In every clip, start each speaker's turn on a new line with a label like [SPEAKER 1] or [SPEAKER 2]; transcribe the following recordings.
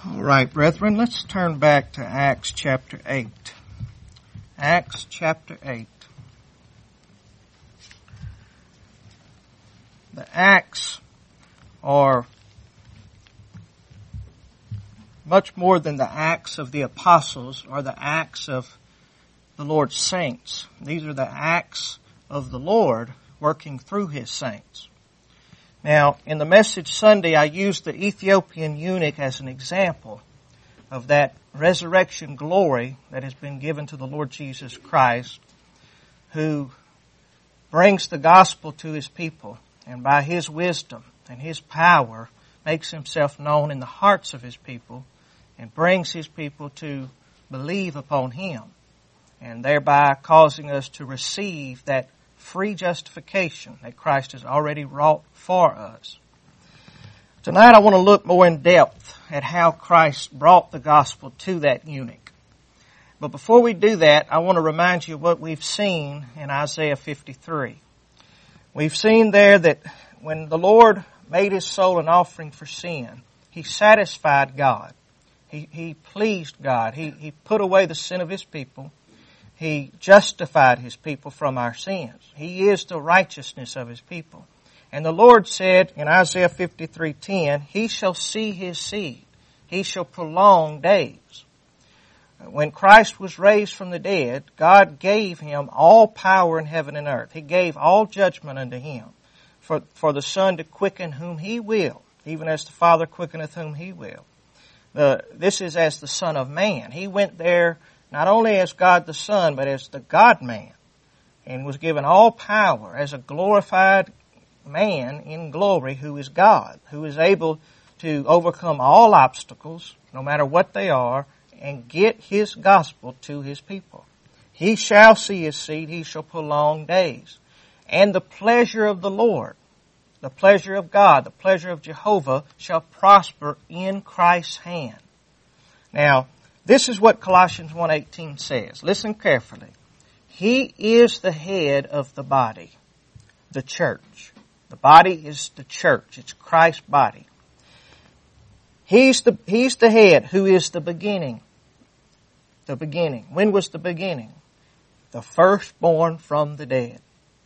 [SPEAKER 1] All right, brethren, let's turn back to Acts chapter 8. Acts chapter 8. The Acts are much more than the Acts of the Apostles or the Acts of the Lord's saints. These are the Acts of the Lord working through His saints. Now, in the message Sunday, I used the Ethiopian eunuch as an example of that resurrection glory that has been given to the Lord Jesus Christ, who brings the gospel to His people, and by His wisdom and His power makes Himself known in the hearts of His people and brings His people to believe upon Him, and thereby causing us to receive that free justification that Christ has already wrought for us. Tonight I want to look more in depth at how Christ brought the gospel to that eunuch. But before we do that, I want to remind you of what we've seen in Isaiah 53. We've seen there that when the Lord made His soul an offering for sin, He satisfied God. He pleased God. He put away the sin of His people. He justified His people from our sins. He is the righteousness of His people. And the Lord said in Isaiah 53:10, He shall see His seed. He shall prolong days. When Christ was raised from the dead, God gave Him all power in heaven and earth. He gave all judgment unto Him for the Son to quicken whom He will, even as the Father quickeneth whom He will. This is as the Son of Man. He went there not only as God the Son, but as the God-man, and was given all power as a glorified man in glory who is God, who is able to overcome all obstacles, no matter what they are, and get His gospel to His people. He shall see His seed, He shall prolong days. And the pleasure of the Lord, the pleasure of God, the pleasure of Jehovah shall prosper in Christ's hand. Now, this is what Colossians 1:18 says. Listen carefully. He is the head of the body, the church. The body is the church. It's Christ's body. He's the head who is the beginning. The beginning. When was the beginning? The firstborn from the dead.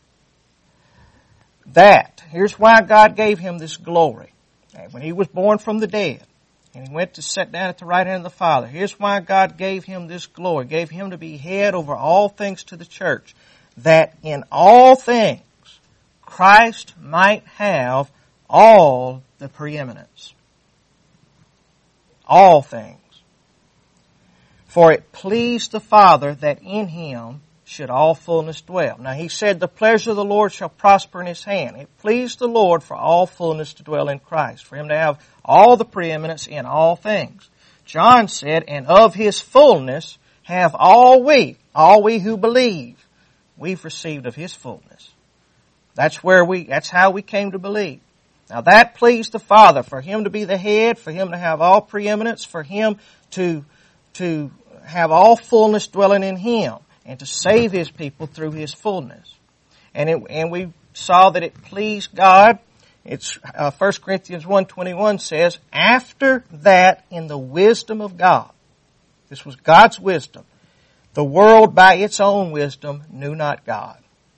[SPEAKER 1] Here's why God gave Him this glory. When He was born from the dead, and He went to sit down at the right hand of the Father. Here's why God gave Him this glory. Gave Him to be head over all things to the church. That in all things, Christ might have all the preeminence. All things. For it pleased the Father that in Him should all fullness dwell. Now He said, the pleasure of the Lord shall prosper in His hand. It pleased the Lord for all fullness to dwell in Christ, for Him to have all the preeminence in all things. John said, and of His fullness have all we who believe, we've received of His fullness. That's how we came to believe. Now that pleased the Father, for Him to be the head, for Him to have all preeminence, for Him to have all fullness dwelling in Him, and to save His people through His fullness. And we saw that it pleased God. It's 1 Corinthians 1:21 says, after that in the wisdom of God, this was God's wisdom, the world by its own wisdom knew not God.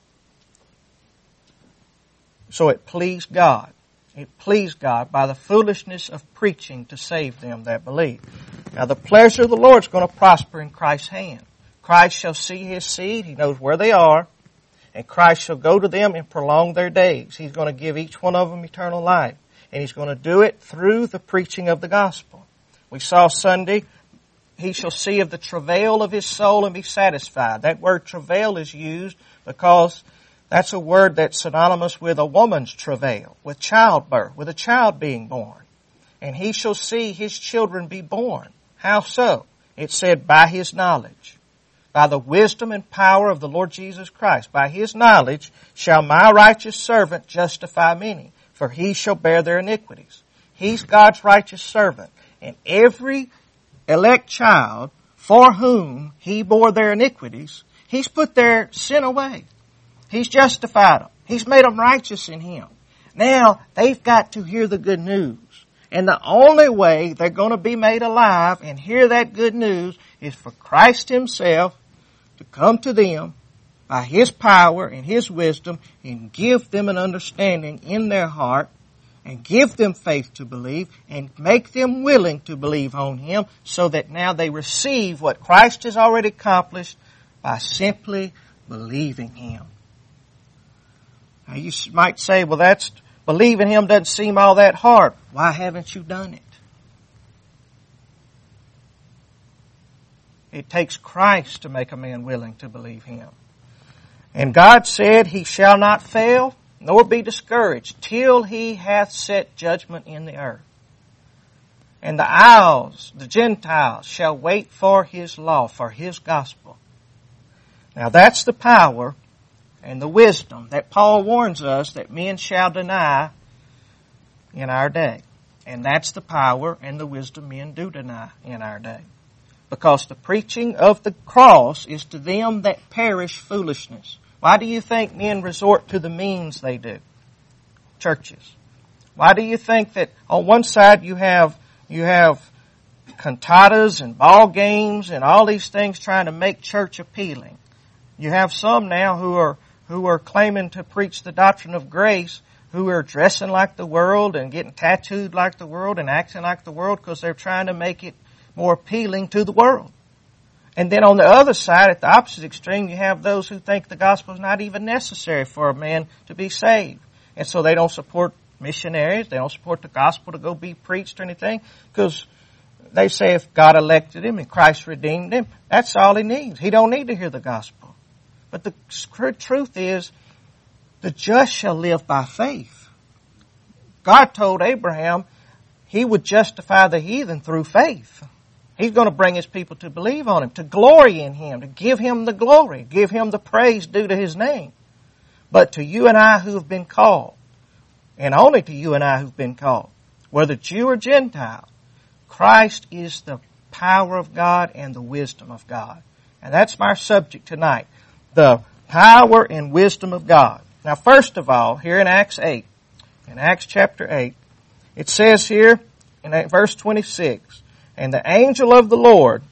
[SPEAKER 1] So it pleased God. It pleased God by the foolishness of preaching to save them that believe. Now the pleasure of the Lord is going to prosper in Christ's hand. Christ shall see His seed. He knows where they are. And Christ shall go to them and prolong their days. He's going to give each one of them eternal life. And He's going to do it through the preaching of the gospel. We saw Sunday, He shall see of the travail of His soul and be satisfied. That word travail is used because that's a word that's synonymous with a woman's travail, with childbirth, with a child being born. And He shall see His children be born. How so? It said, by His knowledge. By the wisdom and power of the Lord Jesus Christ. By His knowledge shall my righteous servant justify many, for he shall bear their iniquities. He's God's righteous servant. And every elect child for whom He bore their iniquities, He's put their sin away. He's justified them. He's made them righteous in Him. Now, they've got to hear the good news. And the only way they're going to be made alive and hear that good news is for Christ Himself to come to them by His power and His wisdom and give them an understanding in their heart and give them faith to believe and make them willing to believe on Him so that now they receive what Christ has already accomplished by simply believing Him. Now you might say, well, believing Him doesn't seem all that hard. Why haven't you done it? It takes Christ to make a man willing to believe Him. And God said, He shall not fail, nor be discouraged, till He hath set judgment in the earth. And the isles, the Gentiles, shall wait for His law, for His gospel. Now that's the power and the wisdom that Paul warns us that men shall deny in our day. And that's the power and the wisdom men do deny in our day. Because the preaching of the cross is to them that perish foolishness. Why do you think men resort to the means they do? Churches. Why do you think that on one side you have cantatas and ball games and all these things trying to make church appealing? You have some now who are claiming to preach the doctrine of grace, who are dressing like the world and getting tattooed like the world and acting like the world because they're trying to make it more appealing to the world. And then on the other side, at the opposite extreme, you have those who think the gospel is not even necessary for a man to be saved. And so they don't support missionaries. They don't support the gospel to go be preached or anything because they say if God elected him and Christ redeemed him, that's all he needs. He don't need to hear the gospel. But the truth is, the just shall live by faith. God told Abraham He would justify the heathen through faith. He's going to bring His people to believe on Him, to glory in Him, to give Him the glory, give Him the praise due to His name. But to you and I who have been called, and only to you and I who've been called, whether Jew or Gentile, Christ is the power of God and the wisdom of God. And that's my subject tonight, the power and wisdom of God. Now, first of all, here in Acts 8, in Acts chapter 8, it says here in verse 26, and the angel of the Lord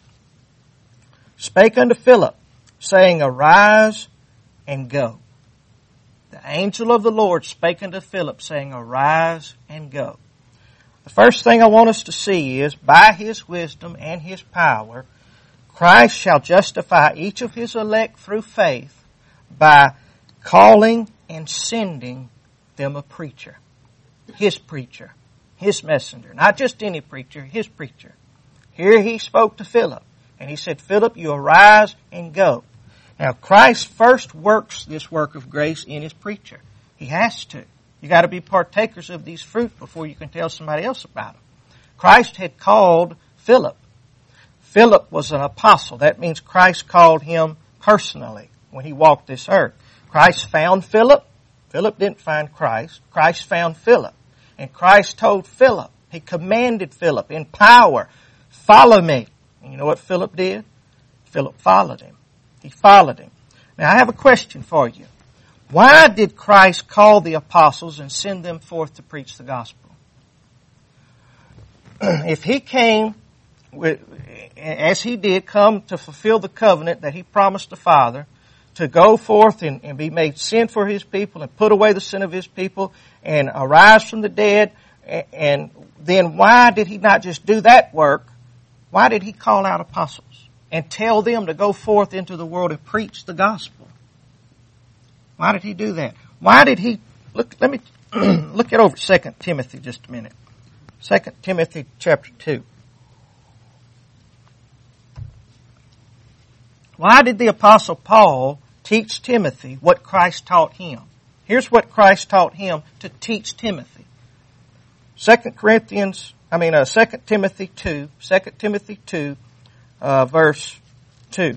[SPEAKER 1] spake unto Philip, saying, Arise and go. The angel of the Lord spake unto Philip, saying, Arise and go. The first thing I want us to see is, by His wisdom and His power, Christ shall justify each of His elect through faith by calling and sending them a preacher. His preacher. His messenger. Not just any preacher, His preacher. Here He spoke to Philip, and He said, Philip, you arise and go. Now, Christ first works this work of grace in His preacher. He has to. You got to be partakers of these fruit before you can tell somebody else about them. Christ had called Philip. Philip was an apostle. That means Christ called him personally when He walked this earth. Christ found Philip. Philip didn't find Christ. Christ found Philip. And Christ told Philip, He commanded Philip in power, follow me. And you know what Philip did? Philip followed Him. He followed Him. Now I have a question for you. Why did Christ call the apostles and send them forth to preach the gospel? If He came, as He did, come to fulfill the covenant that He promised the Father, to go forth and be made sin for His people and put away the sin of His people and arise from the dead, and then why did He not just do that work? Why did He call out apostles and tell them to go forth into the world and preach the gospel? Why did He do that? Why did He, let me look it over 2 Timothy just a minute. 2 Timothy chapter 2. Why did the Apostle Paul teach Timothy what Christ taught him? Here's what Christ taught him to teach Timothy. 2 Timothy 2, verse 2.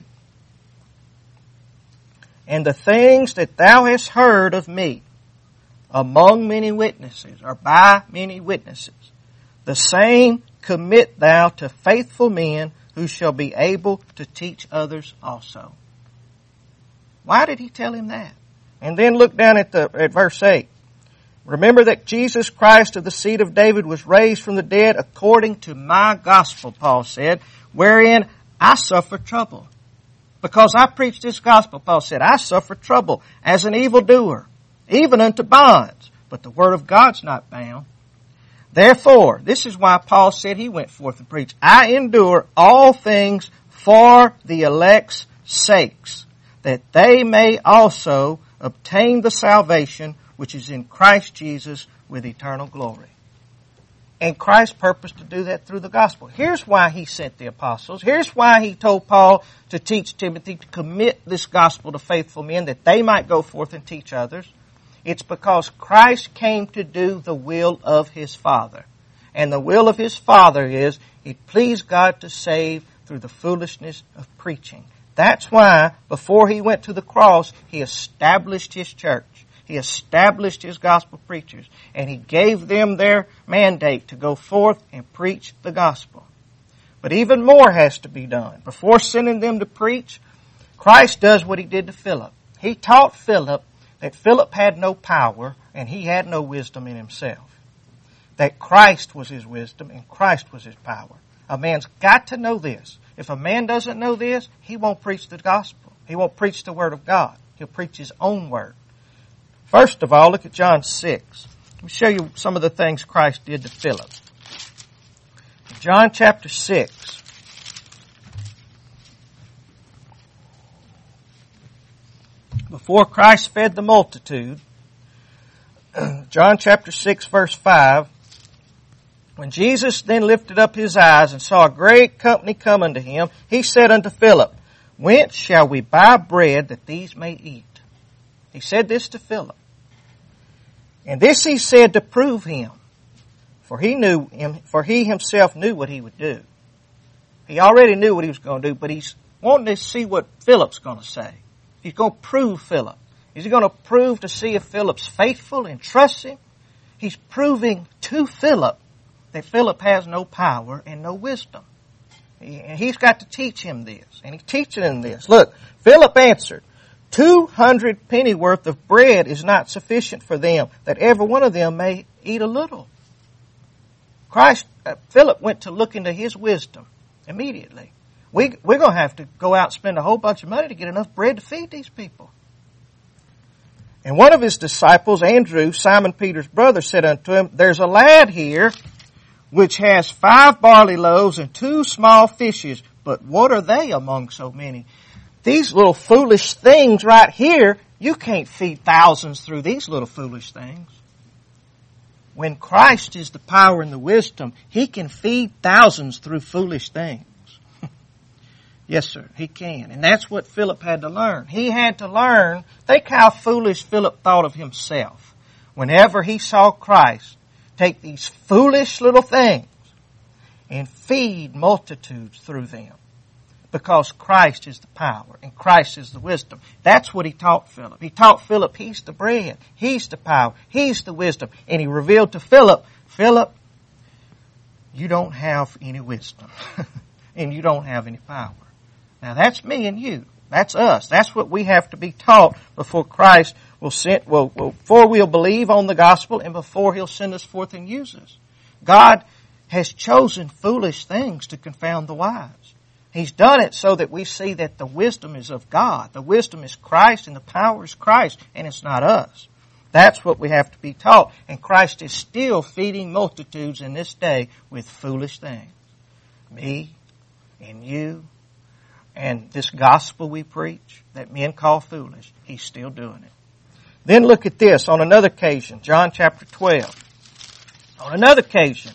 [SPEAKER 1] And the things that thou hast heard of me among many witnesses, or by many witnesses, the same commit thou to faithful men who shall be able to teach others also. Why did He tell him that? And then look down at verse 8. Remember that Jesus Christ of the seed of David was raised from the dead according to my gospel, Paul said, wherein I suffer trouble. Because I preach this gospel, Paul said, I suffer trouble as an evildoer, even unto bonds. But the word of God's not bound. Therefore, this is why Paul said he went forth and preached. I endure all things for the elect's sakes, that they may also obtain the salvation which is in Christ Jesus with eternal glory. And Christ purposed to do that through the gospel. Here's why he sent the apostles. Here's why he told Paul to teach Timothy to commit this gospel to faithful men, that they might go forth and teach others. It's because Christ came to do the will of his Father. And the will of his Father is, it pleased God to save through the foolishness of preaching. That's why, before he went to the cross, he established his church. He established his gospel preachers, and he gave them their mandate to go forth and preach the gospel. But even more has to be done. Before sending them to preach, Christ does what he did to Philip. He taught Philip that Philip had no power and he had no wisdom in himself. That Christ was his wisdom and Christ was his power. A man's got to know this. If a man doesn't know this, he won't preach the gospel. He won't preach the word of God. He'll preach his own word. First of all, look at John 6. Let me show you some of the things Christ did to Philip. John chapter 6. Before Christ fed the multitude, John chapter 6 verse 5, when Jesus then lifted up his eyes and saw a great company come unto him, he said unto Philip, Whence shall we buy bread that these may eat? He said this to Philip. And this he said to prove him, for he himself knew what he would do. He already knew what he was going to do, but he's wanting to see what Philip's going to say. He's going to prove Philip. Is he going to prove to see if Philip's faithful and trusts him? He's proving to Philip that Philip has no power and no wisdom. He's got to teach him this, and he's teaching him this. Look, Philip answered, 200 pennyworth of bread is not sufficient for them, that every one of them may eat a little. Philip went to look into his wisdom immediately. We're going to have to go out and spend a whole bunch of money to get enough bread to feed these people. And one of his disciples, Andrew, Simon Peter's brother, said unto him, There's a lad here which has 5 barley loaves and 2 small fishes, but what are they among so many? These little foolish things right here, you can't feed thousands through these little foolish things. When Christ is the power and the wisdom, he can feed thousands through foolish things. Yes, sir, he can. And that's what Philip had to learn. He had to learn, think how foolish Philip thought of himself. Whenever he saw Christ take these foolish little things and feed multitudes through them. Because Christ is the power and Christ is the wisdom. That's what he taught Philip. He taught Philip he's the bread, he's the power, he's the wisdom. And he revealed to Philip, Philip, you don't have any wisdom and you don't have any power. Now that's me and you. That's us. That's what we have to be taught before Christ will send, before we'll believe on the gospel and before he'll send us forth and use us. God has chosen foolish things to confound the wise. He's done it so that we see that the wisdom is of God. The wisdom is Christ and the power is Christ, and it's not us. That's what we have to be taught. And Christ is still feeding multitudes in this day with foolish things. Me and you and this gospel we preach that men call foolish, he's still doing it. Then look at this on another occasion, John chapter 12. On another occasion,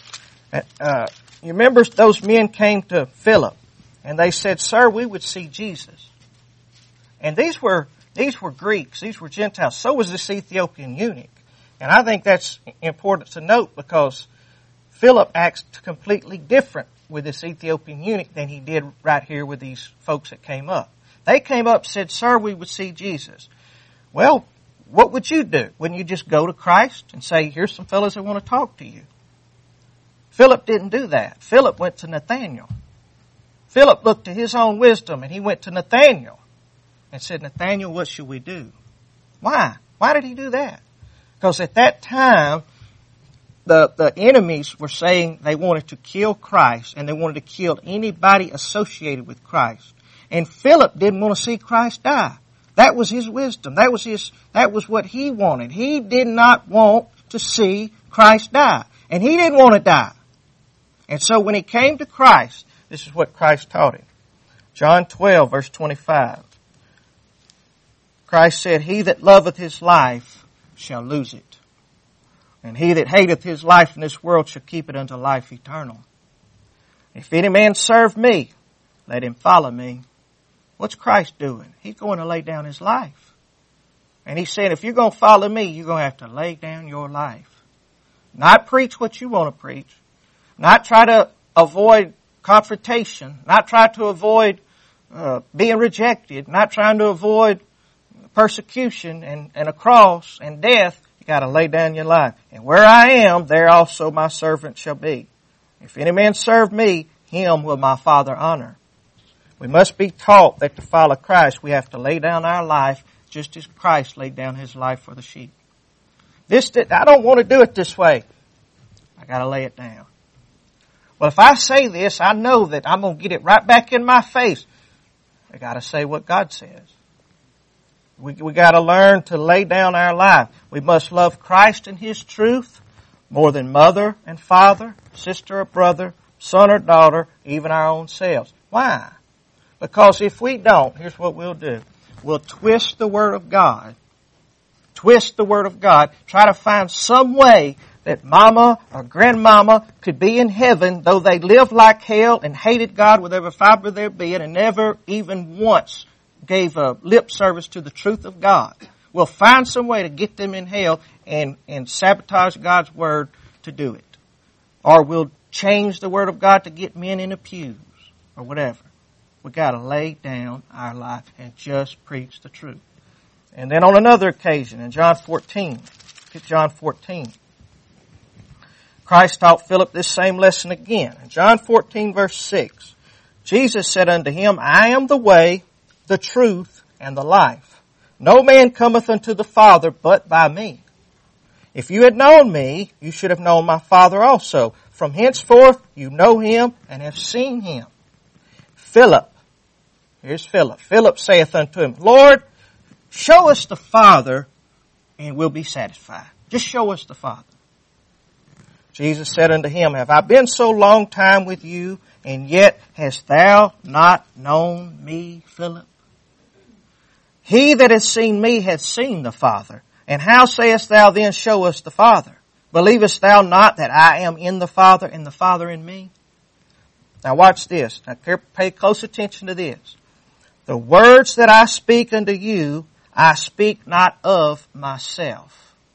[SPEAKER 1] you remember those men came to Philip. And they said, Sir, we would see Jesus. And these were Greeks. These were Gentiles. So was this Ethiopian eunuch. And I think that's important to note because Philip acts completely different with this Ethiopian eunuch than he did right here with these folks that came up. They came up and said, Sir, we would see Jesus. Well, what would you do? Wouldn't you just go to Christ and say, Here's some fellows that want to talk to you? Philip didn't do that. Philip went to Nathanael. Philip looked to his own wisdom and he went to Nathanael and said, Nathanael, what should we do? Why? Why did he do that? Because at that time, the enemies were saying they wanted to kill Christ and they wanted to kill anybody associated with Christ. And Philip didn't want to see Christ die. That was his wisdom. That was what he wanted. He did not want to see Christ die. And he didn't want to die. And so when he came to Christ, this is what Christ taught him. John 12, verse 25. Christ said, "He that loveth his life shall lose it. And he that hateth his life in this world shall keep it unto life eternal. If any man serve me, let him follow me." What's Christ doing? He's going to lay down his life. And he said, if you're going to follow me, you're going to have to lay down your life. Not preach what you want to preach. Not try to avoid confrontation. Not try to avoid being rejected. Not trying to avoid persecution and a cross and death. You got to lay down your life. And where I am, there also my servant shall be. If any man serve me, him will my Father honor. We must be taught that to follow Christ, we have to lay down our life just as Christ laid down his life for the sheep. I don't want to do it this way. I got to lay it down. Well, if I say this, I know that I'm going to get it right back in my face. I got to say what God says. We got to learn to lay down our life. We must love Christ and his truth more than mother and father, sister or brother, son or daughter, even our own selves. Why? Because if we don't, here's what we'll do. We'll twist the Word of God. Twist the Word of God. Try to find some way that mama or grandmama could be in heaven, though they lived like hell and hated God with every fiber of their being and never even once gave a lip service to the truth of God. We'll find some way to get them in hell and sabotage God's Word to do it. Or we'll change the Word of God to get men in the pews or whatever. We got to lay down our life and just preach the truth. And then on another occasion, in John 14, John 14, Christ taught Philip this same lesson again. In John 14, verse 6, Jesus said unto him, I am the way, the truth, and the life. No man cometh unto the Father but by me. If you had known me, you should have known my Father also. From henceforth you know him and have seen him. Philip, here's Philip. Philip saith unto him, Lord, show us the Father and we'll be satisfied. Just show us the Father. Jesus said unto him, Have I been so long time with you, and yet hast thou not known me, Philip? He that hath seen me hath seen the Father. And how sayest thou then, show us the Father? Believest thou not that I am in the Father and the Father in me? Now watch this. Now pay close attention to this. The words that I speak unto you, I speak not of myself.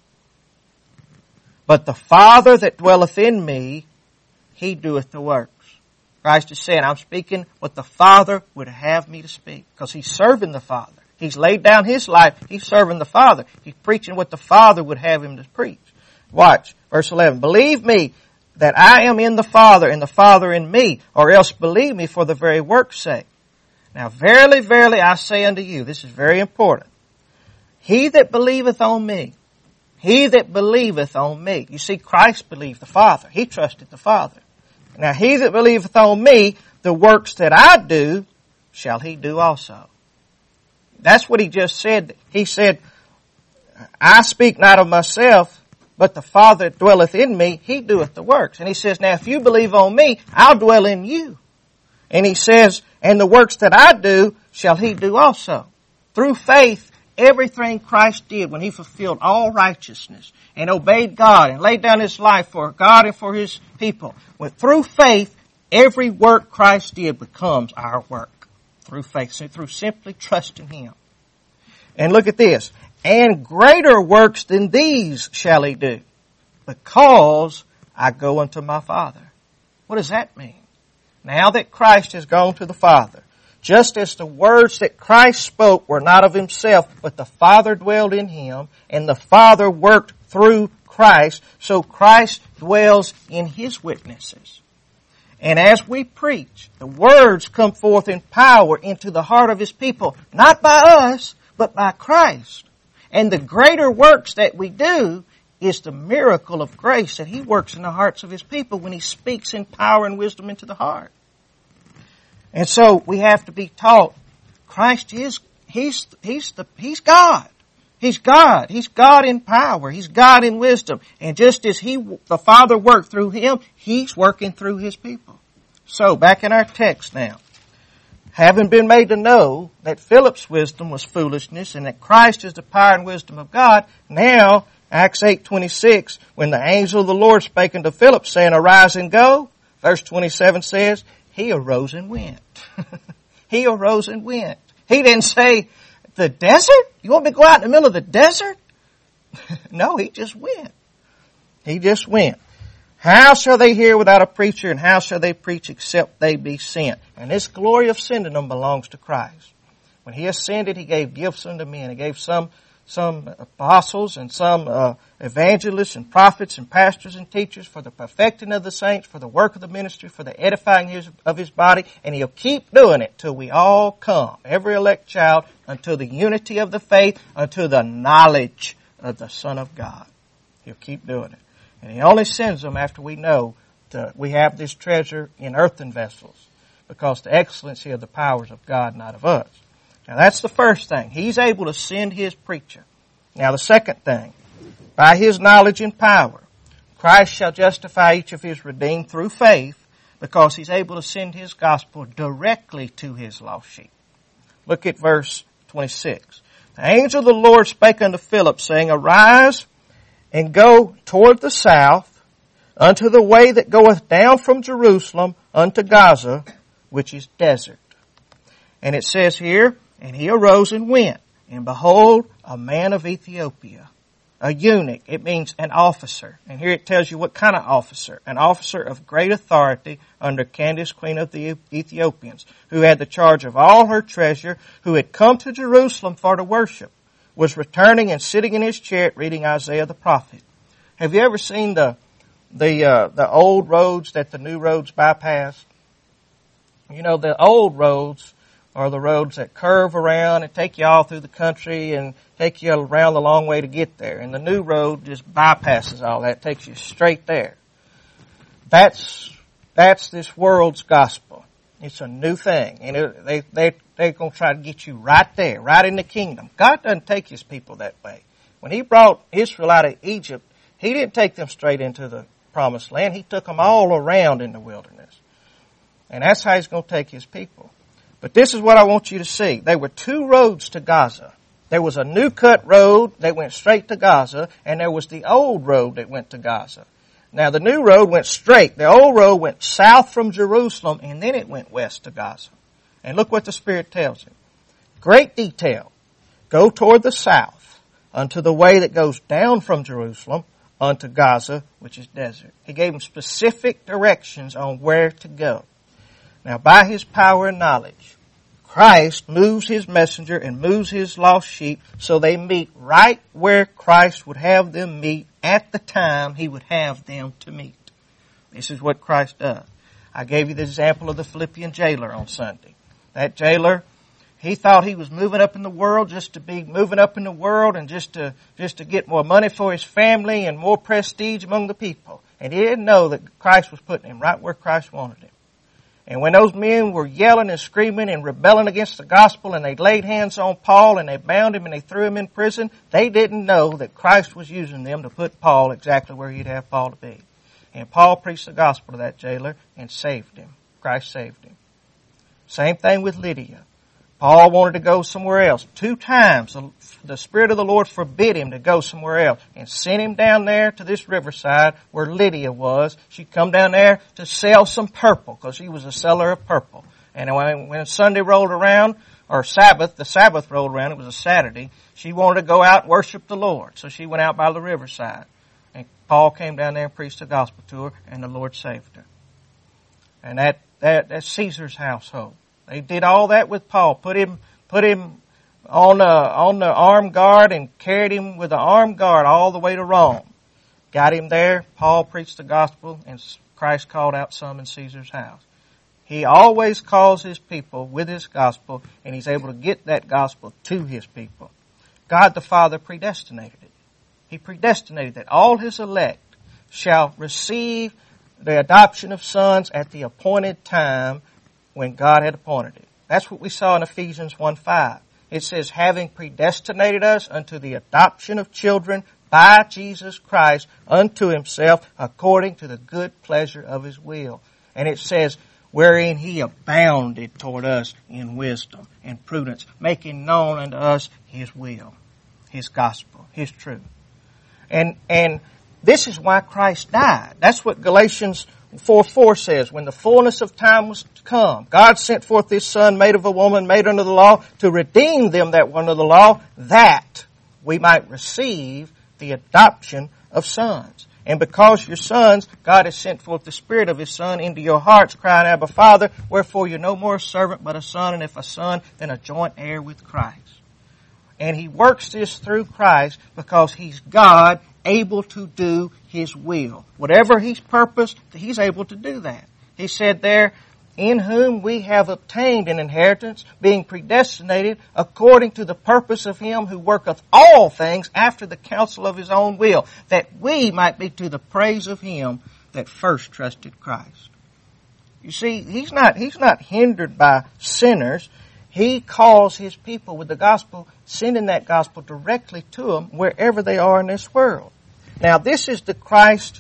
[SPEAKER 1] But the Father that dwelleth in me, he doeth the works. Christ is saying, I'm speaking what the Father would have me to speak. Because he's serving the Father. He's laid down his life. He's serving the Father. He's preaching what the Father would have him to preach. Watch, verse 11. Believe me that I am in the Father and the Father in me, or else believe me for the very work's sake. Now verily, verily, I say unto you, this is very important. He that believeth on me, he that believeth on me. You see, Christ believed the Father. He trusted the Father. Now he that believeth on me, the works that I do, shall he do also. That's what he just said. He said, I speak not of myself, but the Father that dwelleth in me, he doeth the works. And he says, now if you believe on me, I'll dwell in you. And he says, and the works that I do, shall he do also. Through faith, everything Christ did when he fulfilled all righteousness and obeyed God and laid down his life for God and for his people. Through faith, every work Christ did becomes our work. Through faith, through simply trusting him. And look at this. And greater works than these shall he do, because I go unto my Father. What does that mean? Now that Christ has gone to the Father, just as the words that Christ spoke were not of himself, but the Father dwelled in him, and the Father worked through Christ, so Christ dwells in his witnesses. And as we preach, the words come forth in power into the heart of his people, not by us, but by Christ. And the greater works that we do, is the miracle of grace that He works in the hearts of His people when He speaks in power and wisdom into the heart. And so we have to be taught Christ is, He's God. He's God. He's God in power. He's God in wisdom. And just as the Father worked through Him, He's working through His people. So, back in our text now. Having been made to know that Philip's wisdom was foolishness and that Christ is the power and wisdom of God, now, Acts 8:26, when the angel of the Lord spake unto Philip, saying, Arise and go, verse 27 says, he arose and went. He arose and went. He didn't say, the desert? You want me to go out in the middle of the desert? No, he just went. He just went. How shall they hear without a preacher, and how shall they preach except they be sent? And this glory of sending them belongs to Christ. When He ascended, He gave gifts unto men. He gave some apostles and some evangelists and prophets and pastors and teachers for the perfecting of the saints, for the work of the ministry, for the edifying of His body. And He'll keep doing it till we all come, every elect child, until the unity of the faith, until the knowledge of the Son of God. He'll keep doing it. And He only sends them after we know that we have this treasure in earthen vessels, because the excellency of the powers of God, not of us. Now that's the first thing. He's able to send His preacher. Now the second thing, by His knowledge and power, Christ shall justify each of His redeemed through faith, because He's able to send His gospel directly to His lost sheep. Look at verse 26. The angel of the Lord spake unto Philip, saying, Arise and go toward the south, unto the way that goeth down from Jerusalem unto Gaza, which is desert. And it says here, and he arose and went, and behold, a man of Ethiopia, a eunuch. It means an officer. And here it tells you what kind of officer. An officer of great authority under Candace, queen of the Ethiopians, who had the charge of all her treasure, who had come to Jerusalem for to worship, was returning and sitting in his chariot reading Isaiah the prophet. Have you ever seen the old roads that the new roads bypass? You know, the old roads are the roads that curve around and take you all through the country and take you around the long way to get there. And the new road just bypasses all that, takes you straight there. That's this world's gospel. It's a new thing. And they're going to try to get you right there, right in the kingdom. God doesn't take His people that way. When He brought Israel out of Egypt, He didn't take them straight into the promised land. He took them all around in the wilderness. And that's how He's going to take His people. But this is what I want you to see. There were two roads to Gaza. There was a new cut road that went straight to Gaza, and there was the old road that went to Gaza. Now the new road went straight. The old road went south from Jerusalem, and then it went west to Gaza. And look what the Spirit tells him. Great detail. Go toward the south, unto the way that goes down from Jerusalem, unto Gaza, which is desert. He gave him specific directions on where to go. Now, by His power and knowledge, Christ moves His messenger and moves His lost sheep so they meet right where Christ would have them meet at the time He would have them to meet. This is what Christ does. I gave you the example of the Philippian jailer on Sunday. That jailer, he thought he was moving up in the world just to be moving up in the world and just to get more money for his family and more prestige among the people. And he didn't know that Christ was putting him right where Christ wanted him. And when those men were yelling and screaming and rebelling against the gospel, and they laid hands on Paul and they bound him and they threw him in prison, they didn't know that Christ was using them to put Paul exactly where He'd have Paul to be. And Paul preached the gospel to that jailer and saved him. Christ saved him. Same thing with Lydia. Paul wanted to go somewhere else. 2 times the Spirit of the Lord forbid him to go somewhere else and sent him down there to this riverside where Lydia was. She'd come down there to sell some purple because she was a seller of purple. And when Sunday rolled around, or the Sabbath rolled around, it was a Saturday, she wanted to go out and worship the Lord. So she went out by the riverside. And Paul came down there and preached the gospel to her, and the Lord saved her. And that's Caesar's household. They did all that with Paul. Put him on the armed guard and carried him with the armed guard all the way to Rome. Got him there. Paul preached the gospel, and Christ called out some in Caesar's house. He always calls His people with His gospel, and He's able to get that gospel to His people. God the Father predestinated it. He predestinated that all His elect shall receive the adoption of sons at the appointed time when God had appointed it. That's what we saw in Ephesians 1:5. It says, having predestinated us unto the adoption of children by Jesus Christ unto Himself, according to the good pleasure of His will. And it says, wherein He abounded toward us in wisdom and prudence, making known unto us His will, His gospel, His truth. And this is why Christ died. That's what Galatians 4:4 says. When the fullness of time was to come, God sent forth His Son, made of a woman, made under the law, to redeem them that were under the law, that we might receive the adoption of sons. And because you're sons, God has sent forth the Spirit of His Son into your hearts, crying, Abba, Father, wherefore you're no more a servant but a son, and if a son, then a joint heir with Christ. And He works this through Christ because He's God, able to do His will. Whatever He's purposed, He's able to do that. He said there, in whom we have obtained an inheritance, being predestinated according to the purpose of Him who worketh all things after the counsel of His own will, that we might be to the praise of Him that first trusted Christ. You see, He's not hindered by sinners. He calls His people with the gospel, sending that gospel directly to them wherever they are in this world. Now, this is the Christ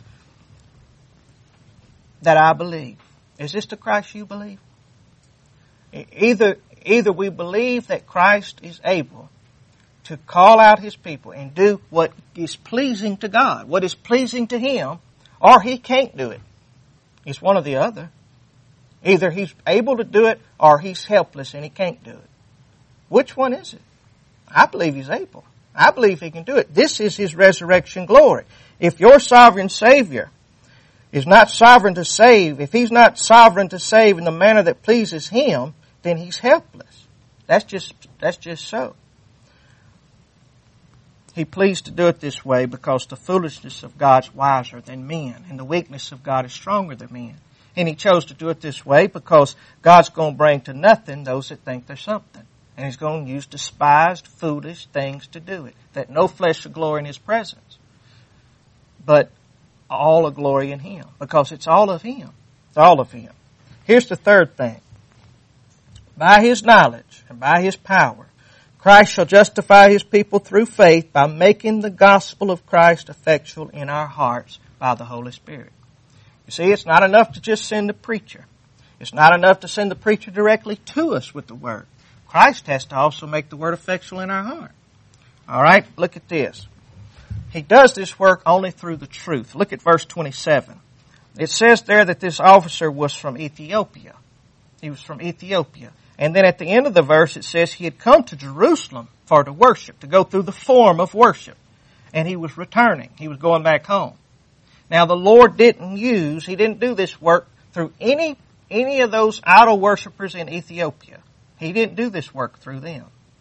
[SPEAKER 1] that I believe. Is this the Christ you believe? Either we believe that Christ is able to call out His people and do what is pleasing to God, what is pleasing to Him, or He can't do it. It's one or the other. Either He's able to do it or He's helpless and He can't do it. Which one is it? I believe He's able. I believe He can do it. This is His resurrection glory. If your sovereign Savior is not sovereign to save, if He's not sovereign to save in the manner that pleases Him, then He's helpless. That's just so. He pleased to do it this way because the foolishness of God's wiser than men, and the weakness of God is stronger than men. And He chose to do it this way because God's going to bring to nothing those that think they're something. And He's going to use despised, foolish things to do it, that no flesh shall glory in His presence, but all a glory in Him, because it's all of Him. It's all of Him. Here's the third thing. By His knowledge and by His power, Christ shall justify His people through faith by making the gospel of Christ effectual in our hearts by the Holy Spirit. You see, it's not enough to just send the preacher. It's not enough to send the preacher directly to us with the Word. Christ has to also make the Word effectual in our heart. All right, look at this. He does this work only through the truth. Look at verse 27. It says there that this officer was from Ethiopia. He was from Ethiopia. And then at the end of the verse it says he had come to Jerusalem for to worship, to go through the form of worship. And he was returning. He was going back home. Now the Lord He didn't do this work through any of those idol worshipers in Ethiopia. He didn't do this work through them.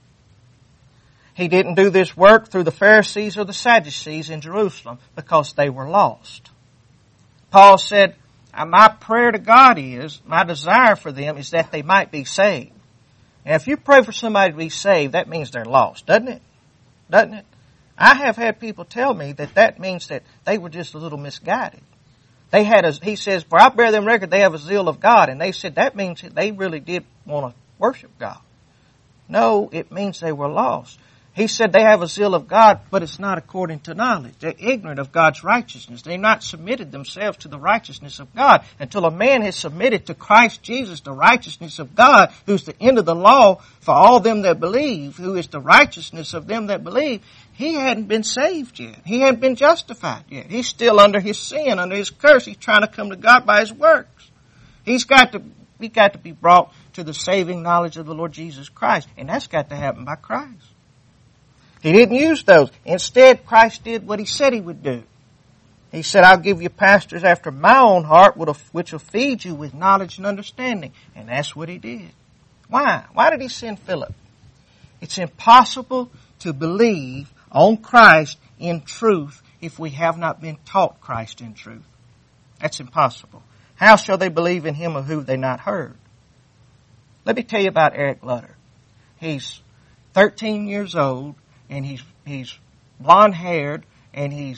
[SPEAKER 1] He didn't do this work through the Pharisees or the Sadducees in Jerusalem because they were lost. Paul said, my prayer to God is, my desire for them is that they might be saved. And if you pray for somebody to be saved, that means they're lost, doesn't it? Doesn't it? I have had people tell me that means that they were just a little misguided. He says, for I bear them record, they have a zeal of God. And they said that means that they really did want to worship God. No, it means they were lost. He said they have a zeal of God, but it's not according to knowledge. They're ignorant of God's righteousness. They've not submitted themselves to the righteousness of God. Until a man has submitted to Christ Jesus, the righteousness of God, who's the end of the law for all them that believe, who is the righteousness of them that believe, he hadn't been saved yet. He hadn't been justified yet. He's still under his sin, under his curse. He's trying to come to God by his works. He's got to be brought to the saving knowledge of the Lord Jesus Christ. And that's got to happen by Christ. He didn't use those. Instead, Christ did what He said He would do. He said, I'll give you pastors after my own heart, which will feed you with knowledge and understanding. And that's what He did. Why? Why did He send Philip? It's impossible to believe on Christ in truth if we have not been taught Christ in truth. That's impossible. How shall they believe in Him of whom they not heard? Let me tell you about Eric Lutter. He's 13 years old. And he's blonde-haired, and he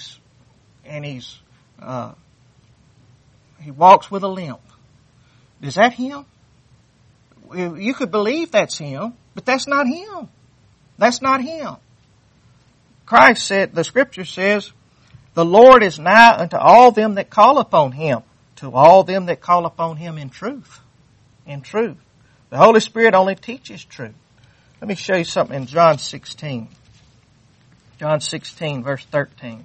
[SPEAKER 1] walks with a limp. Is that him? You could believe that's him, but that's not him. That's not him. Christ said, the scripture says, the Lord is nigh unto all them that call upon him, to all them that call upon him in truth. In truth. The Holy Spirit only teaches truth. Let me show you something in John 16. John 16, verse 13.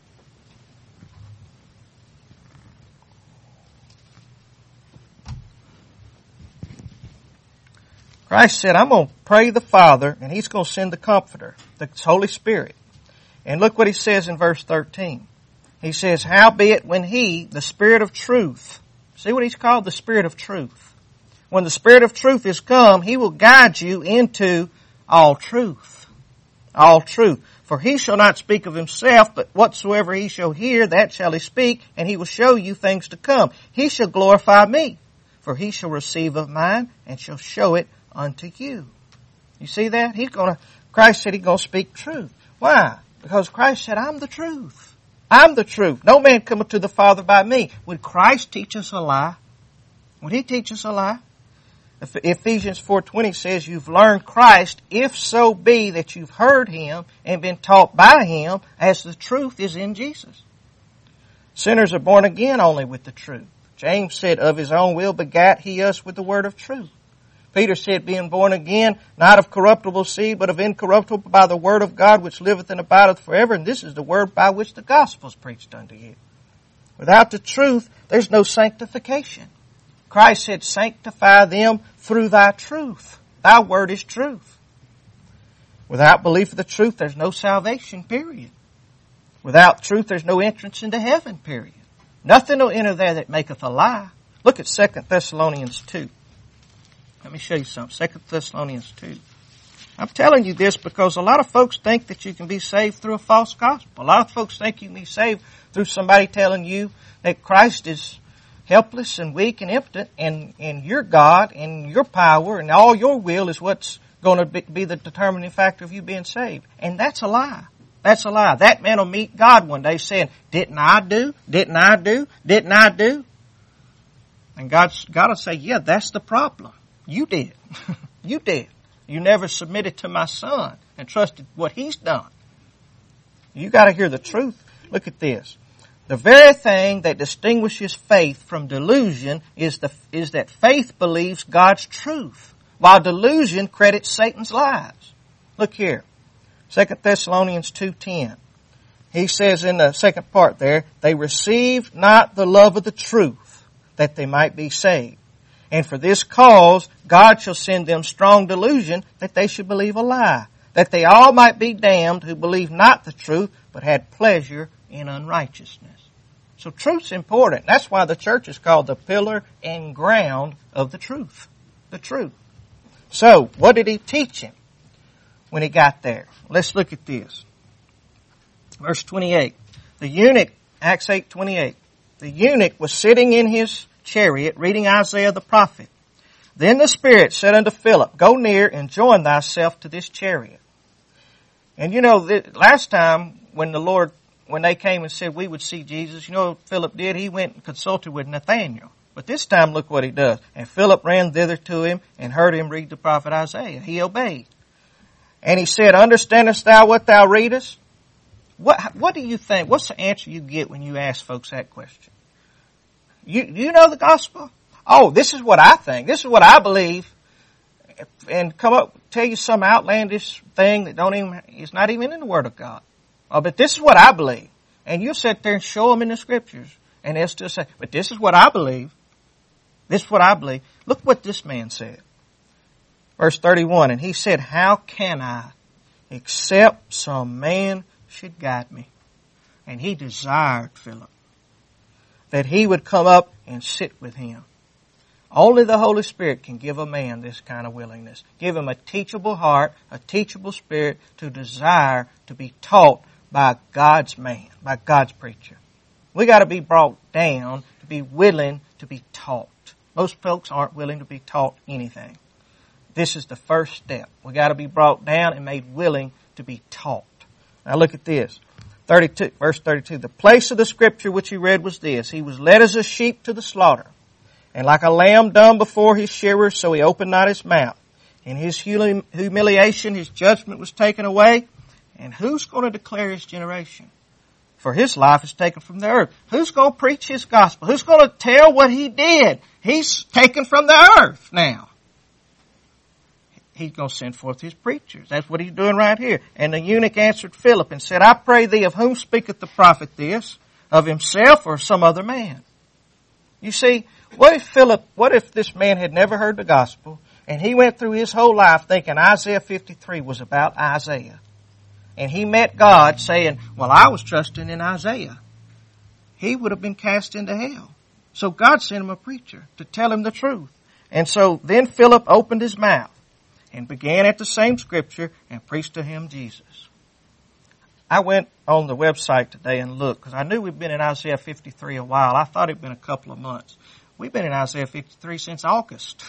[SPEAKER 1] Christ said, I'm going to pray the Father, and He's going to send the Comforter, the Holy Spirit. And look what He says in verse 13. He says, howbeit when He, the Spirit of truth, see what He's called? The Spirit of truth. When the Spirit of truth is come, He will guide you into all truth. All truth. For He shall not speak of Himself, but whatsoever He shall hear, that shall He speak, and He will show you things to come. He shall glorify Me, for He shall receive of mine, and shall show it unto you. You see that? Christ said He's going to speak truth. Why? Because Christ said, I'm the truth. I'm the truth. No man cometh to the Father by me. Would Christ teach us a lie? Would He teach us a lie? Ephesians 4:20 says, you've learned Christ, if so be that you've heard Him and been taught by Him, as the truth is in Jesus. Sinners are born again only with the truth. James said, of His own will begat He us with the word of truth. Peter said, being born again, not of corruptible seed, but of incorruptible, by the word of God, which liveth and abideth forever. And this is the word by which the gospel is preached unto you. Without the truth, there's no sanctification. Christ said, sanctify them through thy truth. Thy word is truth. Without belief of the truth, there's no salvation, period. Without truth, there's no entrance into heaven, period. Nothing will enter there that maketh a lie. Look at 2 Thessalonians 2. Let me show you something. 2 Thessalonians 2. I'm telling you this because a lot of folks think that you can be saved through a false gospel. A lot of folks think you can be saved through somebody telling you that Christ is helpless and weak and impotent, and your God and your power and all your will is what's going to be the determining factor of you being saved. And that's a lie. That's a lie. That man will meet God one day saying, didn't I do? Didn't I do? Didn't I do? And God will say, yeah, that's the problem. You did. You did. You never submitted to my Son and trusted what He's done. You got to hear the truth. Look at this. The very thing that distinguishes faith from delusion is that faith believes God's truth, while delusion credits Satan's lies. Look here. 2 Thessalonians 2:10. He says in the second part there, they received not the love of the truth, that they might be saved. And for this cause, God shall send them strong delusion, that they should believe a lie, that they all might be damned who believe not the truth, but had pleasure in unrighteousness. So truth's important. That's why the church is called the pillar and ground of the truth. The truth. So, what did He teach him when he got there? Let's look at this. Verse 28. The eunuch, Acts 8:28. The eunuch was sitting in his chariot reading Isaiah the prophet. Then the Spirit said unto Philip, go near and join thyself to this chariot. And you know, last time when they came and said we would see Jesus, you know what Philip did? He went and consulted with Nathanael. But this time look what he does. And Philip ran thither to him and heard him read the prophet Isaiah. He obeyed. And he said, understandest thou what thou readest? What do you think? What's the answer you get when you ask folks that question? You know the gospel? Oh, this is what I think. This is what I believe. And tell you some outlandish thing that is not even in the Word of God. Oh, but this is what I believe. And you sit there and show them in the Scriptures. And they'll still say, but this is what I believe. This is what I believe. Look what this man said. Verse 31, and he said, how can I, except some man should guide me? And he desired Philip, that he would come up and sit with him. Only the Holy Spirit can give a man this kind of willingness. Give him a teachable heart, a teachable spirit to desire to be taught by God's man, by God's preacher. We got to be brought down to be willing to be taught. Most folks aren't willing to be taught anything. This is the first step. We got to be brought down and made willing to be taught. Now look at this. 32, verse 32. The place of the scripture which he read was this: He was led as a sheep to the slaughter, and like a lamb dumb before his shearers, so he opened not his mouth. In his humiliation, his judgment was taken away. And who's going to declare his generation? For his life is taken from the earth. Who's going to preach his gospel? Who's going to tell what he did? He's taken from the earth now. He's going to send forth his preachers. That's what he's doing right here. And the eunuch answered Philip and said, I pray thee, of whom speaketh the prophet this? Of himself or some other man? You see, what if this man had never heard the gospel, and he went through his whole life thinking Isaiah 53 was about Isaiah? And he met God saying, well, I was trusting in Isaiah. He would have been cast into hell. So God sent him a preacher to tell him the truth. And so then Philip opened his mouth and began at the same scripture and preached to him Jesus. I went on the website today and looked, because I knew we'd been in Isaiah 53 a while. I thought it'd been a couple of months. We've been in Isaiah 53 since August.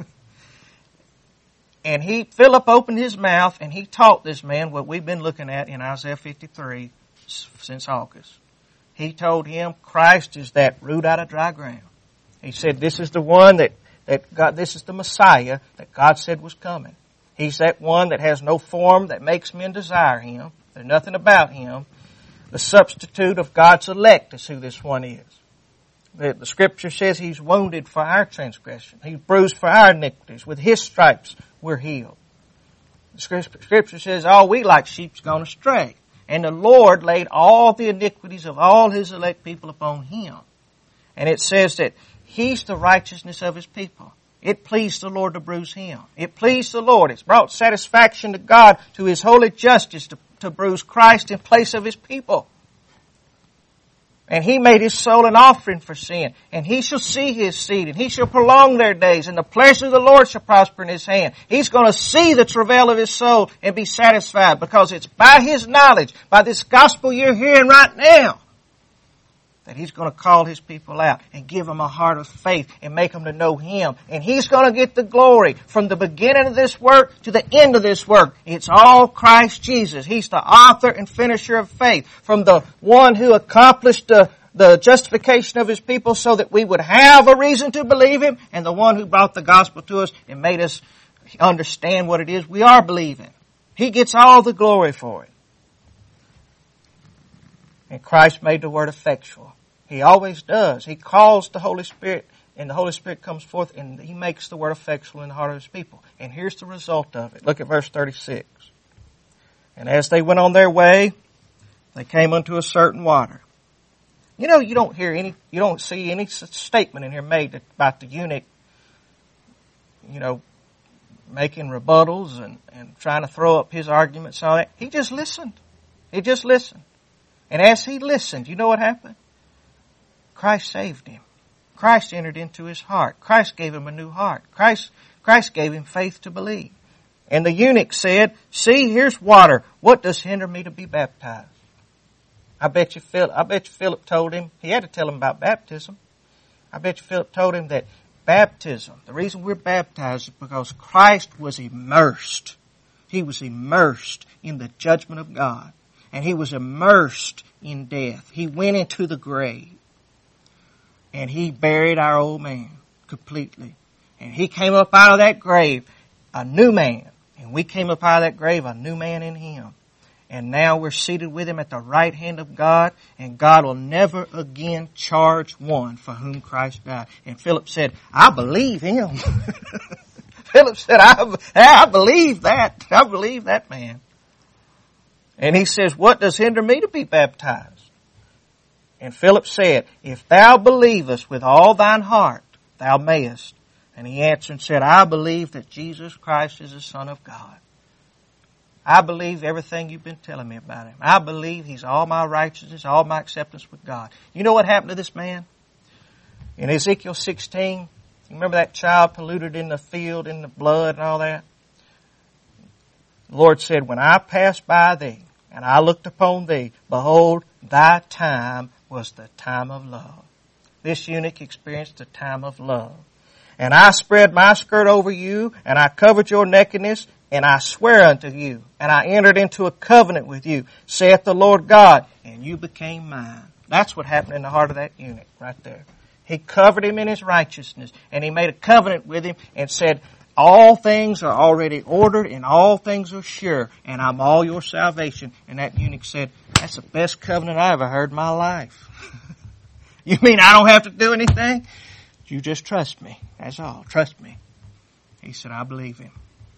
[SPEAKER 1] And Philip opened his mouth and he taught this man what we've been looking at in Isaiah 53 since August. He told him Christ is that root out of dry ground. He said this is the one that God, this is the Messiah that God said was coming. He's that one that has no form that makes men desire him. There's nothing about him. The substitute of God's elect is who this one is. The scripture says he's wounded for our transgression. He's bruised for our iniquities. With his stripes we're healed. The scripture says all we like sheep's gone astray. And the Lord laid all the iniquities of all his elect people upon him. And it says that he's the righteousness of his people. It pleased the Lord to bruise him. It pleased the Lord. It's brought satisfaction to God, to his holy justice, to bruise Christ in place of his people. And he made his soul an offering for sin. And he shall see his seed, and he shall prolong their days, and the pleasure of the Lord shall prosper in his hand. He's going to see the travail of his soul and be satisfied, because it's by his knowledge, by this gospel you're hearing right now, that he's going to call his people out and give them a heart of faith and make them to know him. And he's going to get the glory from the beginning of this work to the end of this work. It's all Christ Jesus. He's the author and finisher of faith. From the one who accomplished the justification of his people so that we would have a reason to believe him, and the one who brought the gospel to us and made us understand what it is we are believing. He gets all the glory for it. And Christ made the word effectual. He always does. He calls the Holy Spirit, and the Holy Spirit comes forth, and he makes the word effectual in the heart of his people. And here's the result of it. Look at verse 36. And as they went on their way, they came unto a certain water. You know, you don't see any statement in here made about the eunuch, making rebuttals and trying to throw up his arguments and all that. He just listened. He just listened. And as he listened, you know what happened? Christ saved him. Christ entered into his heart. Christ gave him a new heart. Christ gave him faith to believe. And the eunuch said, see, here's water. What does hinder me to be baptized? I bet you Philip told him, he had to tell him about baptism. I bet you Philip told him that baptism, the reason we're baptized is because Christ was immersed. He was immersed in the judgment of God. And he was immersed in death. He went into the grave. And he buried our old man completely. And he came up out of that grave a new man. And we came up out of that grave a new man in him. And now we're seated with him at the right hand of God. And God will never again charge one for whom Christ died. And Philip said, I believe him. Philip said, I believe that. I believe that man. And he says, what does hinder me to be baptized? And Philip said, if thou believest with all thine heart, thou mayest. And he answered and said, I believe that Jesus Christ is the Son of God. I believe everything you've been telling me about him. I believe he's all my righteousness, all my acceptance with God. You know what happened to this man? In Ezekiel 16, you remember that child polluted in the field, in the blood and all that? The Lord said, when I passed by thee, and I looked upon thee, behold, thy time was the time of love. This eunuch experienced the time of love. And I spread my skirt over you, and I covered your nakedness, and I swear unto you, and I entered into a covenant with you, saith the Lord God, and you became mine. That's what happened in the heart of that eunuch right there. He covered him in his righteousness, and he made a covenant with him and said, all things are already ordered and all things are sure, and I'm all your salvation. And that eunuch said, that's the best covenant I ever heard in my life. You mean I don't have to do anything? You just trust me. That's all. Trust me. He said, I believe him.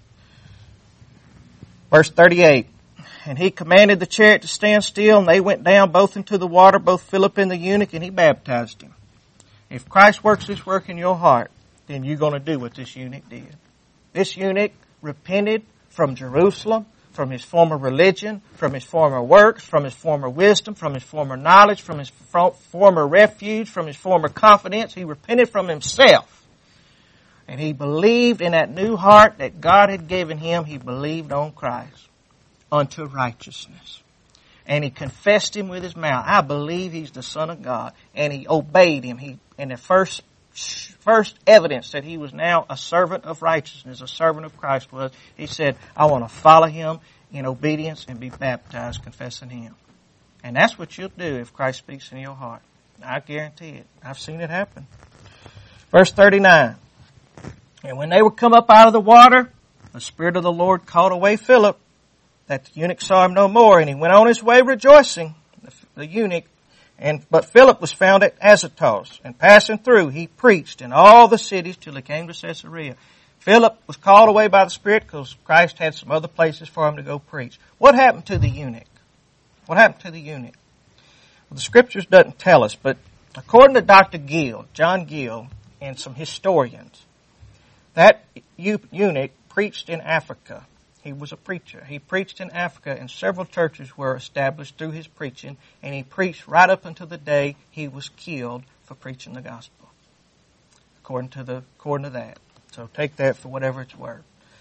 [SPEAKER 1] Verse 38. And he commanded the chariot to stand still, and they went down both into the water, both Philip and the eunuch, and he baptized him. If Christ works this work in your heart, then you're going to do what this eunuch did. This eunuch repented from Jerusalem, from his former religion, from his former works, from his former wisdom, from his former knowledge, from his former refuge, from his former confidence. He repented from himself. And he believed in that new heart that God had given him. He believed on Christ unto righteousness. And he confessed him with his mouth. I believe he's the Son of God. And he obeyed him. And the first evidence that he was now a servant of righteousness, a servant of Christ, was he said, I want to follow him in obedience and be baptized, confessing him. And that's what you'll do if Christ speaks in your heart. I guarantee it. I've seen it happen. Verse 39. And when they were come up out of the water, the Spirit of the Lord called away Philip, that the eunuch saw him no more, and he went on his way rejoicing, the eunuch. But Philip was found at Azotus, and passing through, he preached in all the cities till he came to Caesarea. Philip was called away by the Spirit because Christ had some other places for him to go preach. What happened to the eunuch? What happened to the eunuch? Well, the Scriptures doesn't tell us, but according to Dr. Gill, John Gill, and some historians, that eunuch preached in Africa. He was a preacher. He preached in Africa, and several churches were established through his preaching, and he preached right up until the day he was killed for preaching the gospel, according to that. So take that for whatever it's worth.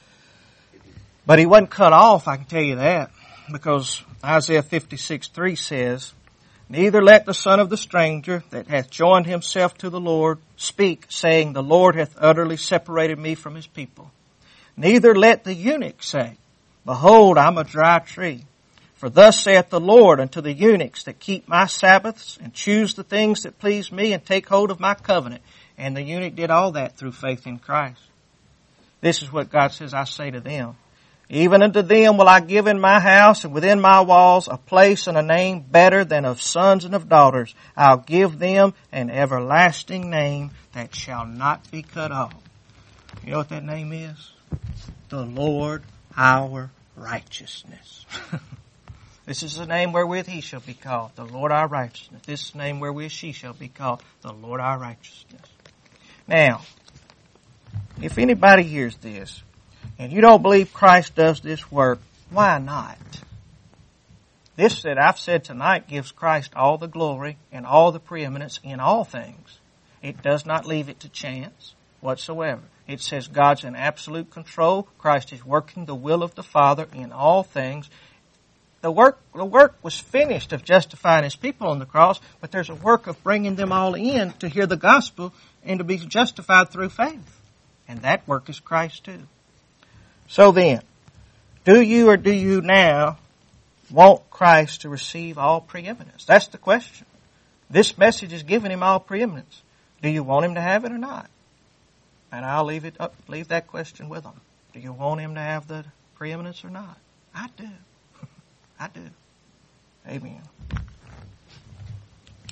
[SPEAKER 1] But he wasn't cut off, I can tell you that, because Isaiah 56:3 says, Neither let the son of the stranger that hath joined himself to the Lord speak, saying, The Lord hath utterly separated me from his people. Neither let the eunuch say, Behold, I'm a dry tree. For thus saith the Lord unto the eunuchs that keep my Sabbaths, and choose the things that please me, and take hold of my covenant. And the eunuch did all that through faith in Christ. This is what God says, I say to them. Even unto them will I give in my house and within my walls a place and a name better than of sons and of daughters. I'll give them an everlasting name that shall not be cut off. You know what that name is? The Lord our righteousness. This is the name wherewith he shall be called, the Lord our righteousness. This is the name wherewith she shall be called, the Lord our righteousness. Now, if anybody hears this, and you don't believe Christ does this work, why not? This that I've said tonight gives Christ all the glory and all the preeminence in all things. It does not leave it to chance whatsoever. It says God's in absolute control. Christ is working the will of the Father in all things. The work was finished of justifying his people on the cross, but there's a work of bringing them all in to hear the gospel and to be justified through faith. And that work is Christ too. So then, do you or do you now want Christ to receive all preeminence? That's the question. This message is giving him all preeminence. Do you want him to have it or not? And I'll leave that question with them. Do you want him to have the preeminence or not? I do. I do. Amen.